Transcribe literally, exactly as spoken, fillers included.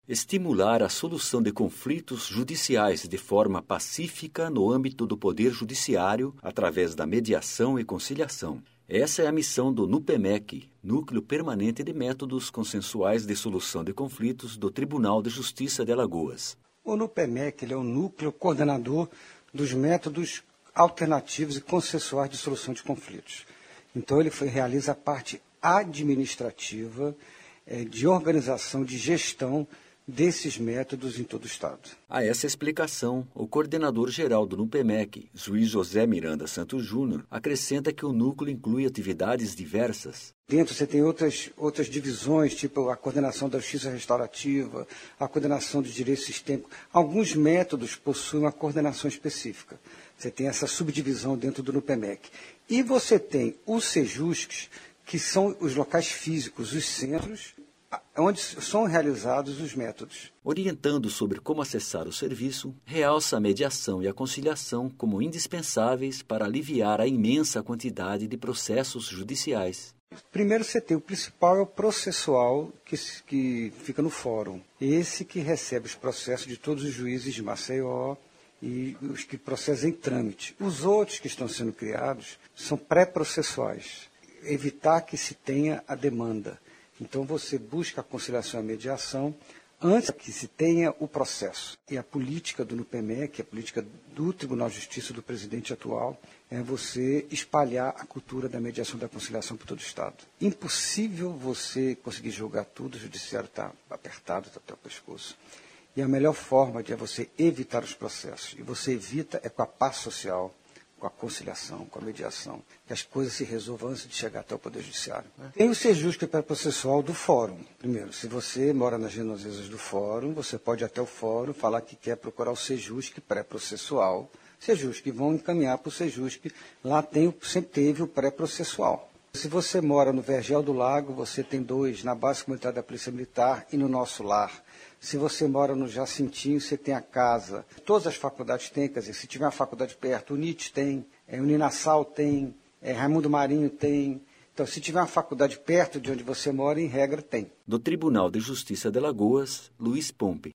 estimular a solução de conflitos judiciais de forma pacífica no âmbito do Poder Judiciário através da mediação e conciliação. Essa é a missão do NUPEMEC, Núcleo Permanente de Métodos Consensuais de Solução de Conflitos do Tribunal de Justiça de Alagoas. O NUPEMEC ele é o núcleo coordenador dos métodos alternativos e consensuais de solução de conflitos. Então ele foi, realiza a parte administrativa, é, de organização, de gestão desses métodos em todo o Estado. A essa explicação, o coordenador-geral do NUPEMEC, juiz José Miranda Santos Júnior, acrescenta que o núcleo inclui atividades diversas. Dentro você tem outras, outras divisões, tipo a coordenação da justiça restaurativa, a coordenação do direito sistêmico. Alguns métodos possuem uma coordenação específica. Você tem essa subdivisão dentro do NUPEMEC. E você tem os SEJUSCs, que são os locais físicos, os centros, onde são realizados os métodos. Orientando sobre como acessar o serviço, realça a mediação e a conciliação como indispensáveis para aliviar a imensa quantidade de processos judiciais. Primeiro você tem o principal, é o processual, que, que fica no fórum. Esse que recebe os processos de todos os juízes de Maceió e os que processam em trâmite. Os outros que estão sendo criados são pré-processuais. Evitar que se tenha a demanda. Então você busca a conciliação e a mediação antes que se tenha o processo. E a política do NUPEMEC, a política do Tribunal de Justiça do presidente atual, é você espalhar a cultura da mediação e da conciliação por todo o Estado. Impossível você conseguir julgar tudo, o judiciário está apertado, está até o pescoço. E a melhor forma de é você evitar os processos. E você evita é com a paz social, com a conciliação, com a mediação, que as coisas se resolvam antes de chegar até o Poder Judiciário. Né? Tem o SEJUSC pré-processual do Fórum. Primeiro, se você mora nas redondezas do Fórum, você pode ir até o Fórum falar que quer procurar o SEJUSC pré-processual. SEJUSC vão encaminhar para o SEJUSC. Lá tem, sempre teve o pré-processual. Se você mora no Vergel do Lago, você tem dois, na base comunitária da Polícia Militar e no Nosso Lar. Se você mora no Jacintinho, você tem a casa. Todas as faculdades têm, quer dizer, se tiver uma faculdade perto, o N I T tem, é, o Uninassal tem, é, Raimundo Marinho tem. Então, se tiver uma faculdade perto de onde você mora, em regra, tem. Do Tribunal de Justiça de Alagoas, Luiz Pompe.